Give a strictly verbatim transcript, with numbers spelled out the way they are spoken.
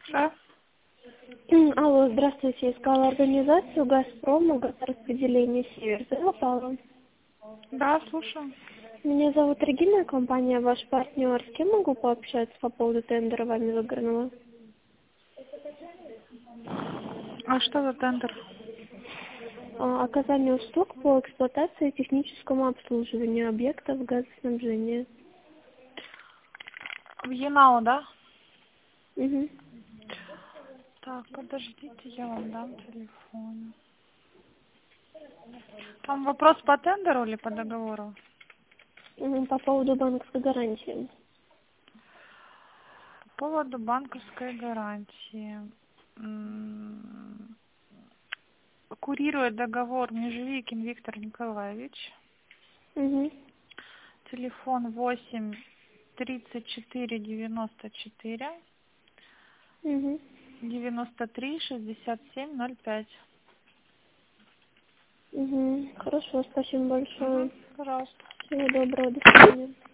Да? Алло, здравствуйте. Искала организацию «Газпрома», газораспределение «Север». Попала. Да, слушаю. Меня зовут Регина, компания «Ваш партнер». С кем могу пообщаться по поводу тендера вами выигранного? А что за тендер? А, Оказание услуг по эксплуатации и техническому обслуживанию объектов газоснабжения. В Янау, да? Угу. Так, подождите, я вам дам телефон. Там вопрос по тендеру или по договору? По поводу банковской гарантии. По поводу банковской гарантии. М, Курирует договор Межевикин Виктор Николаевич. Угу. Телефон восемь тридцать четыре девяносто четыре Угу. девяносто три шестьдесят семь ноль пять. Угу. Хорошо, спасибо Угу, большое. пожалуйста. Всего доброго, до свидания.